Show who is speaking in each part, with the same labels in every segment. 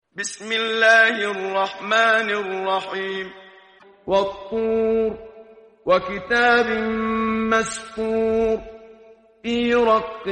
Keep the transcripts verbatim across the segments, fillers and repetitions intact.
Speaker 1: بسم الله الرحمن الرحيم. والطور وكتاب مسطور في رق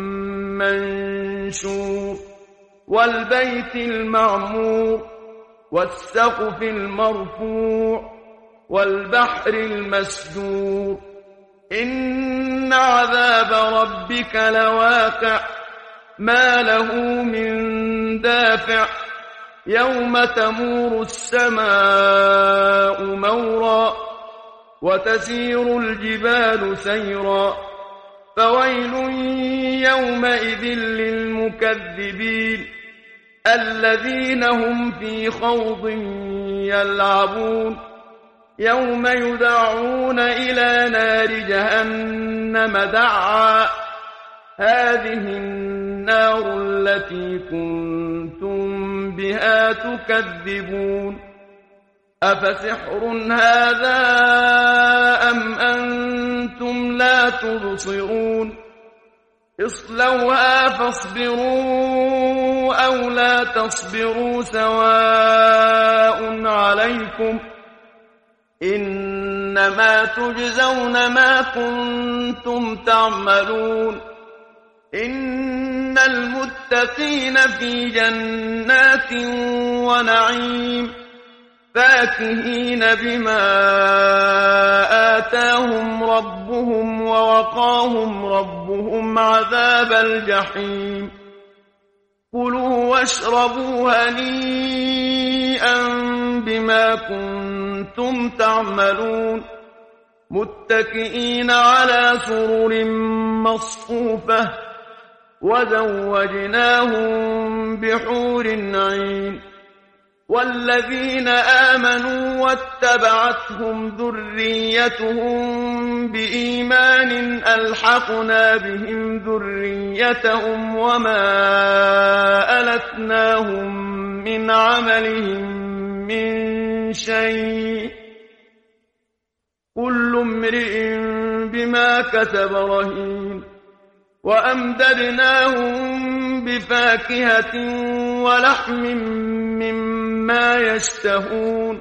Speaker 1: منشور والبيت المعمور والسقف المرفوع والبحر المسجور إن عذاب ربك لواقع ما له من دافع يوم تمور السماء مورا وتسير الجبال سيرا فويل يومئذ للمكذبين الذين هم في خوض يلعبون يوم يدعون إلى نار جهنم دعا هذه النار التي كنتم بها تكذبون أفسحر هذا أم أنتم لا تبصرون اصلوها فاصبروا أو لا تصبروا سواء عليكم إنما تجزون ما كنتم تعملون إن المتقين في جنات ونعيم فاكهين بما آتاهم ربهم ووقاهم ربهم عذاب الجحيم كلوا واشربوا هنيئا بما كنتم تعملون متكئين على سرر مصفوفة وزوجناهم بحور عين والذين آمنوا واتبعتهم ذريتهم بإيمان ألحقنا بهم ذريتهم وما ألتناهم من عملهم من شيء كل امرئ بما كسب رهين وأمددناهم بفاكهة ولحم مما يشتهون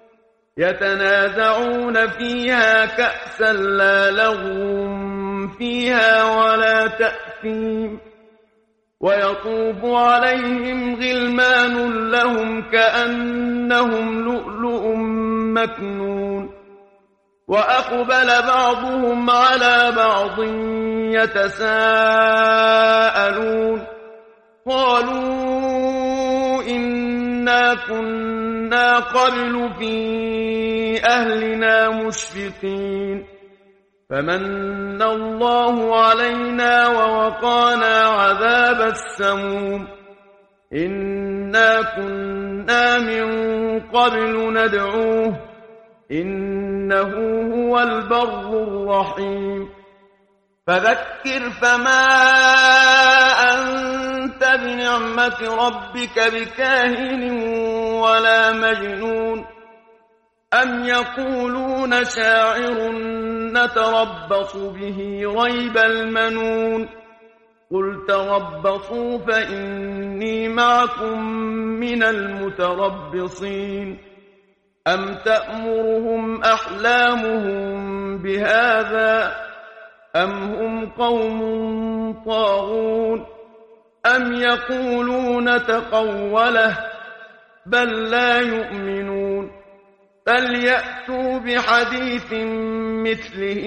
Speaker 1: يتنازعون فيها كأسا لا لغو فيها ولا تأثيم ويطوف عليهم غلمان لهم كأنهم لؤلؤ مكنون وأقبل بعضهم على بعض يتساءلون قالوا إنا كنا قبل في أهلنا مشفقين فمن الله علينا ووقانا عذاب السموم إنا كنا من قبل ندعوه إنه هو البر الرحيم فذكر فما أنت بنعمة ربك بكاهن ولا مجنون أم يقولون شاعر نتربص به ريب المنون قل تربصوا فإني معكم من المتربصين أم تأمرهم أحلامهم بهذا أم هم قوم طاغون أم يقولون تقوله بل لا يؤمنون فليأتوا بحديث مثله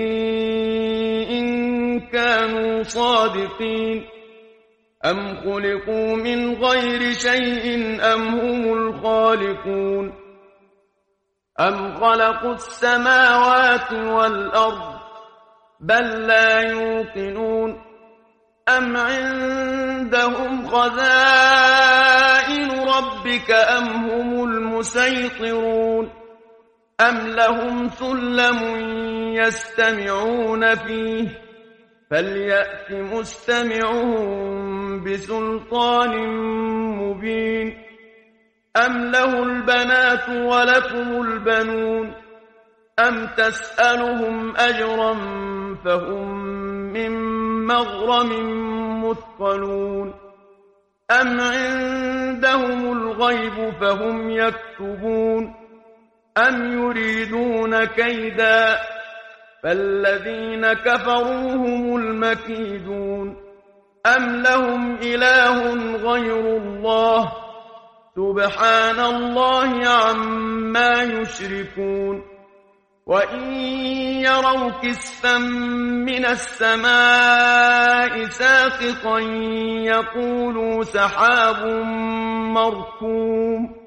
Speaker 1: إن كانوا صادقين أم خلقوا من غير شيء أم هم الخالقون أم خلقوا السماوات والأرض بل لا يوقنون أم عندهم خزائن ربك أم هم المسيطرون أم لهم سلم يستمعون فيه فليأت مستمعهم بسلطان مبين أم له البنات ولكم البنون أم تسألهم أجرا فهم من مغرم مثقلون أم عندهم الغيب فهم يكتبون أم يريدون كيدا فالذين كفروا هم المكيدون أم لهم إله غير الله سبحان الله عما يشركون وإن يروا كسفا من السماء ساقطا يقولوا سحاب مركوم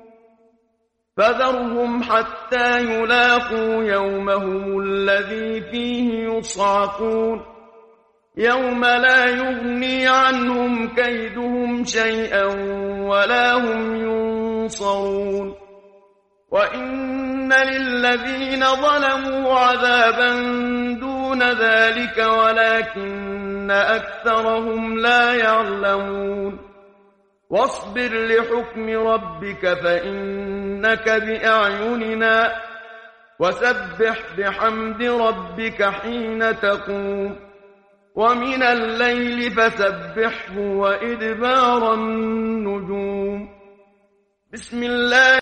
Speaker 1: فذرهم حتى يلاقوا يومهم الذي فيه يصعقون يوم لا يغني عنهم كيدهم شيئا ولا هم ينصرون وإن للذين ظلموا عذابا دون ذلك ولكن أكثرهم لا يعلمون واصبر لحكم ربك فإنك بأعيننا وسبح بحمد ربك حين تقوم ومن الليل فسبحه وإدبار النجوم بسم الله